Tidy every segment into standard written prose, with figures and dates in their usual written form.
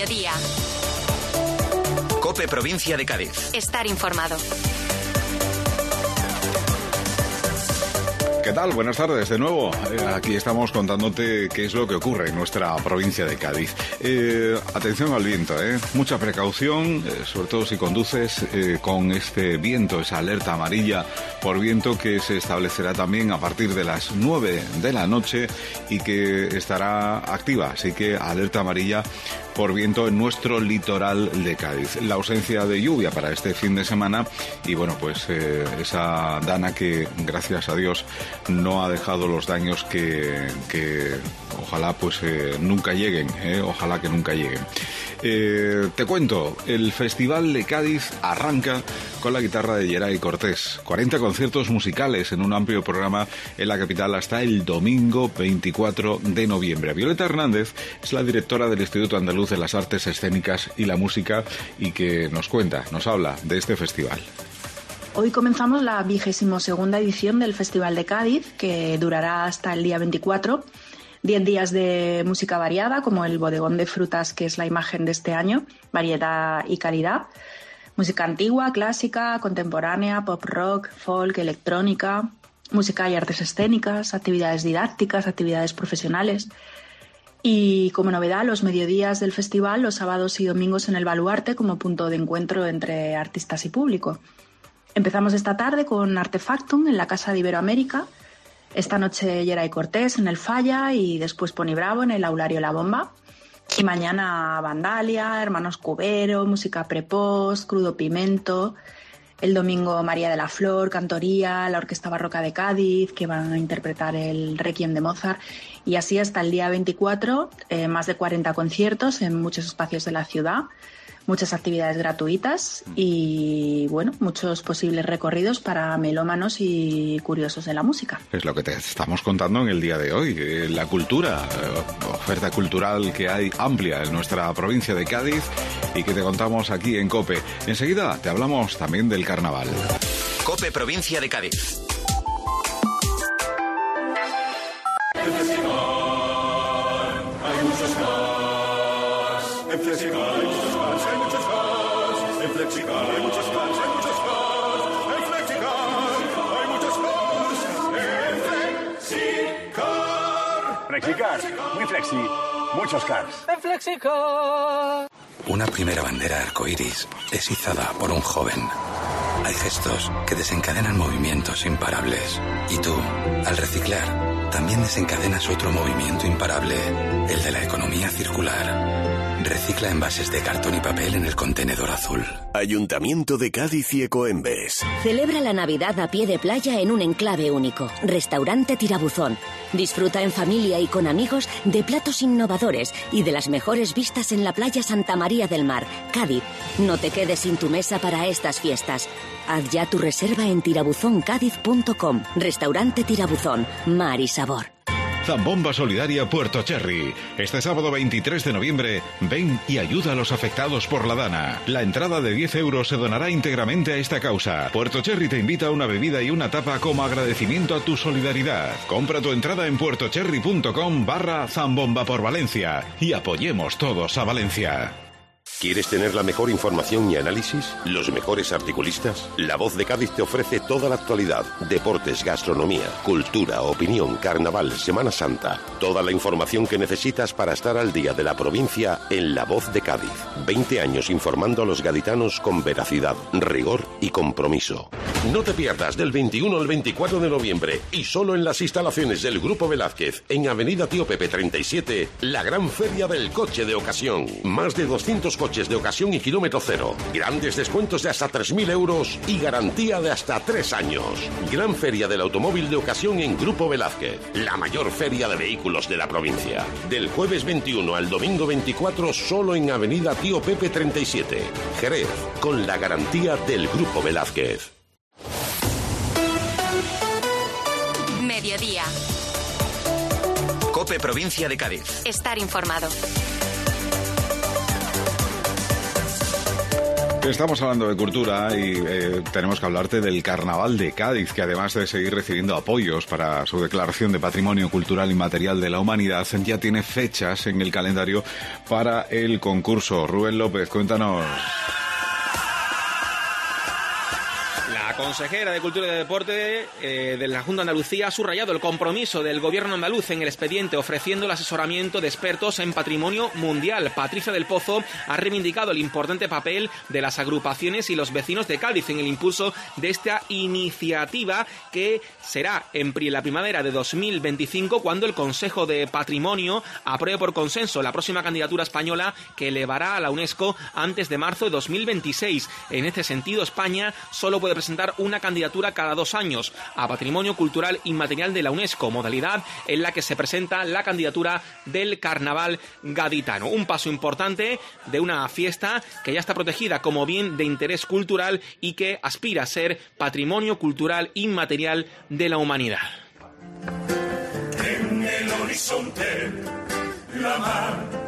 Mediodía. COPE Provincia de Cádiz. Estar informado. ¿Qué tal? Buenas tardes de nuevo. Aquí estamos contándote qué es lo que ocurre en nuestra provincia de Cádiz. Atención al viento, mucha precaución, sobre todo si conduces con este viento, esa alerta amarilla por viento que se establecerá también a partir de las 9 de la noche y que estará activa. Así que alerta amarilla por viento en nuestro litoral de Cádiz. La ausencia de lluvia para este fin de semana y bueno, pues esa dana que gracias a Dios no ha dejado los daños que ojalá pues nunca lleguen, ojalá que nunca lleguen. Te cuento, el Festival de Cádiz arranca con la guitarra de Yeray Cortés. 40 conciertos musicales en un amplio programa en la capital hasta el domingo 24 de noviembre. Violeta Hernández es la directora del Instituto Andaluz de las Artes Escénicas y la Música y que nos habla de este festival. Hoy comenzamos la 22ª edición del Festival de Cádiz, que durará hasta el día 24. 10 días de música variada, como el bodegón de frutas, que es la imagen de este año, variedad y calidad. Música antigua, clásica, contemporánea, pop rock, folk, electrónica, música y artes escénicas, actividades didácticas, actividades profesionales. Y como novedad, los mediodías del festival, los sábados y domingos en el Baluarte como punto de encuentro entre artistas y público. Empezamos esta tarde con Artefactum en la Casa de Iberoamérica. Esta noche Yeray Cortés en el Falla y después Pony Bravo en el Aulario La Bomba. Y mañana Vandalia, Hermanos Cubero, música prepost, Crudo Pimento. El domingo María de la Flor, Cantoría, la Orquesta Barroca de Cádiz, que van a interpretar el Requiem de Mozart. Y así hasta el día 24, más de 40 conciertos en muchos espacios de la ciudad. Muchas actividades gratuitas y, bueno, muchos posibles recorridos para melómanos y curiosos de la música. Es lo que te estamos contando en el día de hoy. La cultura, oferta cultural que hay amplia en nuestra provincia de Cádiz y que te contamos aquí en COPE. Enseguida te hablamos también del carnaval. COPE Provincia de Cádiz. Hay muchos más. En Flexicar hay muchos más, hay muchos más. En Flexicar hay muchos más, hay muchos más. En Flexicar hay muchos más. En Flexicar. Flexicar, muy flexi, muchos cars. En Flexicar. Una primera bandera arcoíris es izada por un joven. Hay gestos que desencadenan movimientos imparables. Y tú, al reciclar, también desencadenas otro movimiento imparable, el de la economía circular. Recicla envases de cartón y papel en el contenedor azul. Ayuntamiento de Cádiz y Ecoembes. Celebra la Navidad a pie de playa en un enclave único. Restaurante Tirabuzón. Disfruta en familia y con amigos de platos innovadores y de las mejores vistas en la playa Santa María del Mar, Cádiz. No te quedes sin tu mesa para estas fiestas. Haz ya tu reserva en tirabuzoncadiz.com. Restaurante Tirabuzón. Mar y sabor. Zambomba Solidaria Puerto Cherry. Este sábado 23 de noviembre, ven y ayuda a los afectados por la dana. La entrada de 10 euros se donará íntegramente a esta causa. Puerto Cherry te invita a una bebida y una tapa como agradecimiento a tu solidaridad. Compra tu entrada en puertocherry.com/Zambomba por Valencia y apoyemos todos a Valencia. ¿Quieres tener la mejor información y análisis? ¿Los mejores articulistas? La Voz de Cádiz te ofrece toda la actualidad. Deportes, gastronomía, cultura, opinión, carnaval, Semana Santa. Toda la información que necesitas para estar al día de la provincia en La Voz de Cádiz. 20 años informando a los gaditanos con veracidad, rigor y compromiso. No te pierdas del 21 al 24 de noviembre y solo en las instalaciones del Grupo Velázquez, en Avenida Tío Pepe 37, la gran feria del coche de ocasión. Más de 200 coches de ocasión y kilómetro cero. Grandes descuentos de hasta 3.000 euros y garantía de hasta 3 años. Gran feria del automóvil de ocasión en Grupo Velázquez. La mayor feria de vehículos de la provincia. Del jueves 21 al domingo 24 solo en Avenida Tío Pepe 37. Jerez, con la garantía del Grupo Velázquez. Mediodía. COPE Provincia de Cádiz. Estar informado. Estamos hablando de cultura y tenemos que hablarte del Carnaval de Cádiz, que además de seguir recibiendo apoyos para su declaración de Patrimonio Cultural Inmaterial de la Humanidad, ya tiene fechas en el calendario para el concurso. Rubén López, cuéntanos. La consejera de Cultura y de Deporte de la Junta de Andalucía ha subrayado el compromiso del gobierno andaluz en el expediente ofreciendo el asesoramiento de expertos en patrimonio mundial. Patricia del Pozo ha reivindicado el importante papel de las agrupaciones y los vecinos de Cádiz en el impulso de esta iniciativa, que será en la primavera de 2025 cuando el Consejo de Patrimonio apruebe por consenso la próxima candidatura española que elevará a la UNESCO antes de marzo de 2026. En este sentido, España solo puede presentar una candidatura cada 2 años a Patrimonio Cultural Inmaterial de la UNESCO, modalidad en la que se presenta la candidatura del Carnaval gaditano. Un paso importante de una fiesta que ya está protegida como bien de interés cultural y que aspira a ser Patrimonio Cultural Inmaterial de la Humanidad. En el horizonte, la mar.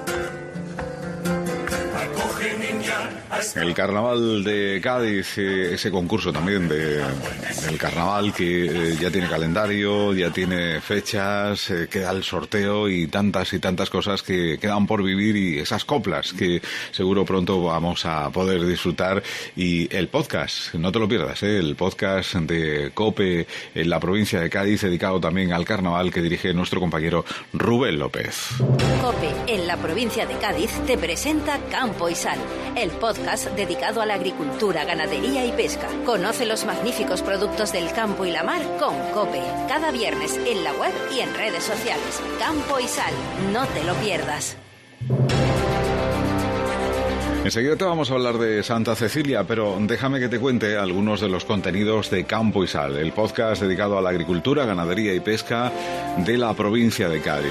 El Carnaval de Cádiz, ese concurso también del Carnaval que ya tiene calendario, ya tiene fechas, queda el sorteo y tantas cosas que quedan por vivir, y esas coplas que seguro pronto vamos a poder disfrutar. Y el podcast, no te lo pierdas, el podcast de COPE en la provincia de Cádiz, dedicado también al Carnaval, que dirige nuestro compañero Rubén López. COPE en la provincia de Cádiz te presenta Campo y Sal, el podcast dedicado a la agricultura, ganadería y pesca. Conoce los magníficos productos del campo y la mar con COPE. Cada viernes en la web y en redes sociales. Campo y Sal, no te lo pierdas. Enseguida te vamos a hablar de Santa Cecilia, pero déjame que te cuente algunos de los contenidos de Campo y Sal, el podcast dedicado a la agricultura, ganadería y pesca de la provincia de Cádiz.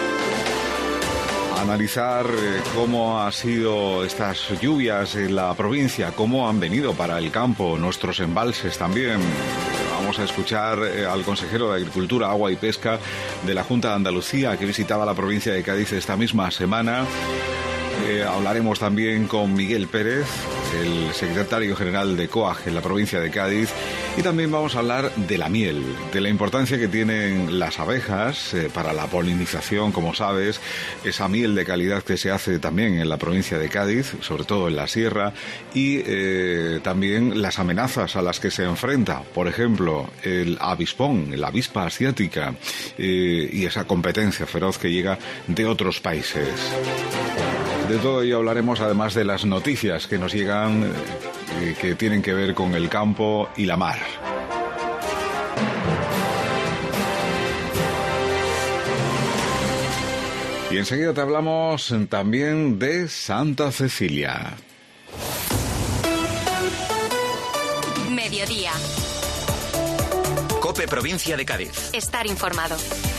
Analizar cómo han sido estas lluvias en la provincia, cómo han venido para el campo, nuestros embalses también. Vamos a escuchar al consejero de Agricultura, Agua y Pesca de la Junta de Andalucía, que visitaba la provincia de Cádiz esta misma semana. Hablaremos también con Miguel Pérez, el secretario general de COAG en la provincia de Cádiz, y también vamos a hablar de la miel, de la importancia que tienen las abejas para la polinización, como sabes, esa miel de calidad que se hace también en la provincia de Cádiz, sobre todo en la sierra, y también las amenazas a las que se enfrenta, por ejemplo, el avispón, la avispa asiática, y esa competencia feroz que llega de otros países. De todo ello hablaremos, además de las noticias que nos llegan que tienen que ver con el campo y la mar. Y enseguida te hablamos también de Santa Cecilia. Mediodía. COPE Provincia de Cádiz. Estar informado.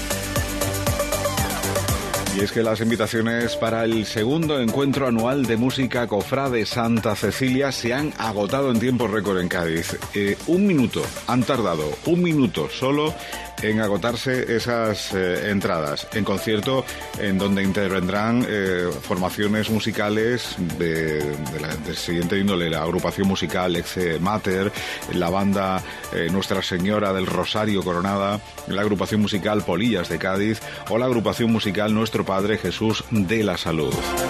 Y es que las invitaciones para el segundo encuentro anual de música cofrade Santa Cecilia se han agotado en tiempo récord en Cádiz. Han tardado un minuto solo en agotarse esas entradas. En concierto en donde intervendrán formaciones musicales del siguiente índole: la agrupación musical Exe Mater, la banda Nuestra Señora del Rosario Coronada, la agrupación musical Polillas de Cádiz o la agrupación musical Nuestro Padre Jesús de la Salud.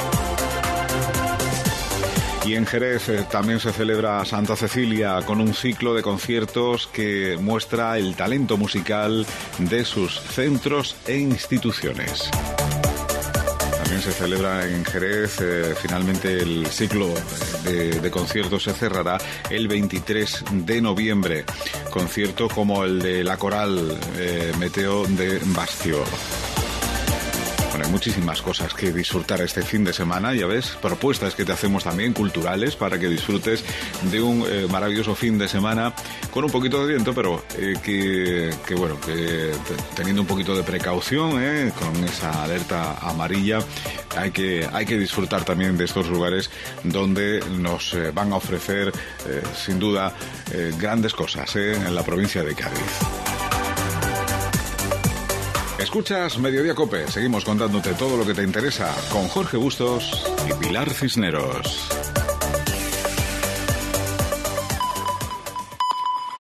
Y en Jerez también se celebra Santa Cecilia con un ciclo de conciertos que muestra el talento musical de sus centros e instituciones. También se celebra en Jerez, finalmente el ciclo de conciertos se cerrará el 23 de noviembre. Concierto como el de la Coral Meteo de Bastió. Bueno, hay muchísimas cosas que disfrutar este fin de semana, ya ves, propuestas que te hacemos también culturales para que disfrutes de un maravilloso fin de semana con un poquito de viento, pero que teniendo un poquito de precaución, con esa alerta amarilla, hay que disfrutar también de estos lugares donde nos van a ofrecer sin duda grandes cosas en la provincia de Cádiz. Escuchas Mediodía COPE. Seguimos contándote todo lo que te interesa con Jorge Bustos y Pilar Cisneros.